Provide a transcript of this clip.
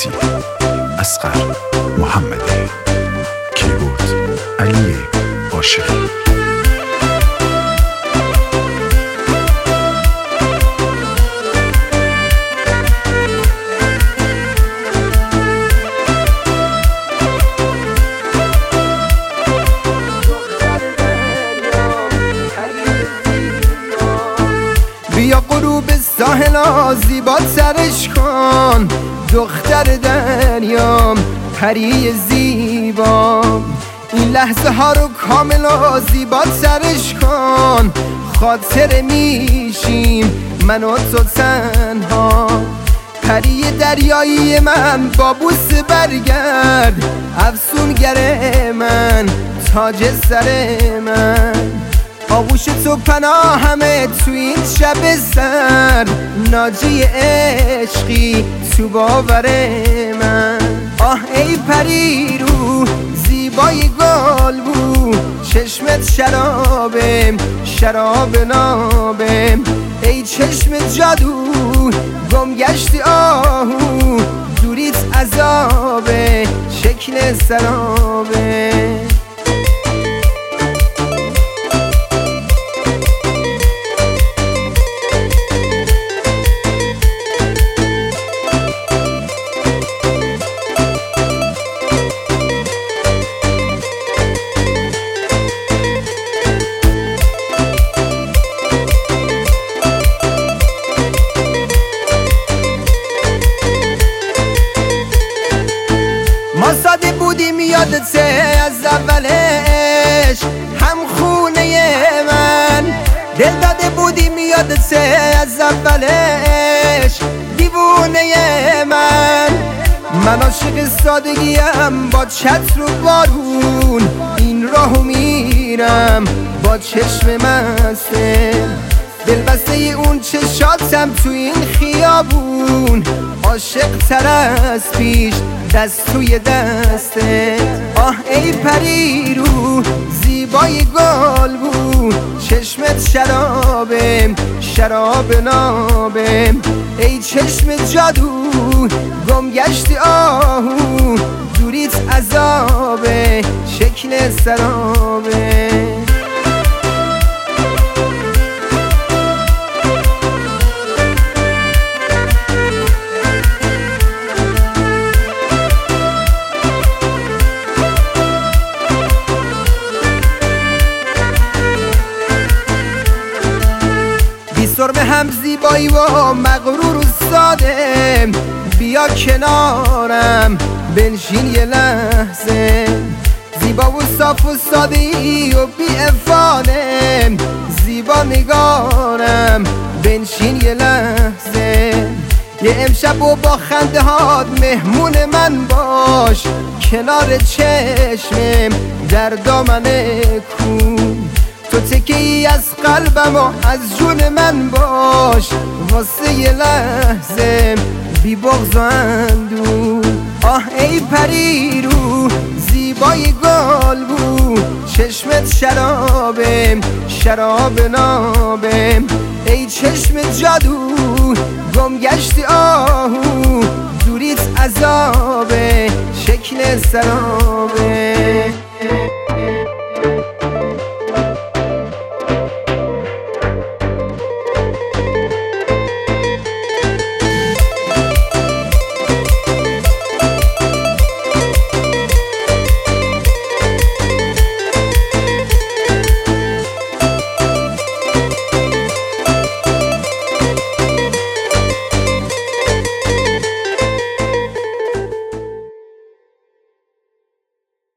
عباسی، اصغر محمدی، کیبورد علی عاشقی. بیا غروب ساحل زیبا سرش کن، دختر دریام پری زیبا. این لحظه ها رو کامل و زیبا سرش کن، خاطر میشیم من و تو تنها. پری دریایی من با بوسه برگرد، افسونگر من تاج سر من. آغوش تو پناهمه تو این شب سر، ناجی عشقی تو باور من. آه ای پری رو زیبای گل بو، چشمت شرابه شراب نابه. ای چشم جادو گم گشتی آهو، دوریت عذابه شکل سرابه. ما ساده بودیم یادته از اولش، هم خونه من. دل داده بودیم یادته از اولش، دیوونه من. من عاشق سادگیم با چتر و بارون، این راهو میرم با چشم مسته. دل بسته اون چشاتم تو این خیابون، عاشق تر از پیش دست توی دسته. آه ای پری رو زیبای گل بو، چشمت شرابه شراب نابه. ای چشم جادو گم گشتی آهو، دوریت عذابه شکل سرابه. سرمه هم زیبایی و مغرور و ساده، بیا کنارم بنشین یه لحظه. زیبا و صاف و ساده ای و بی افاده، زیبا نگارم بنشین یه لحظه. یه امشب و با خنده هات مهمون من باش، کنار چشمم در دامن کوه. تو تکه ای از قلبم و از جون من باش، واسه یه لحظه بی بغض و اندوه. آه ای پری رو زیبای گل بو، چشمت شرابه شراب نابه. ای چشم جادو گم گشتی آهو، دوریت عذابه شکل سرابه.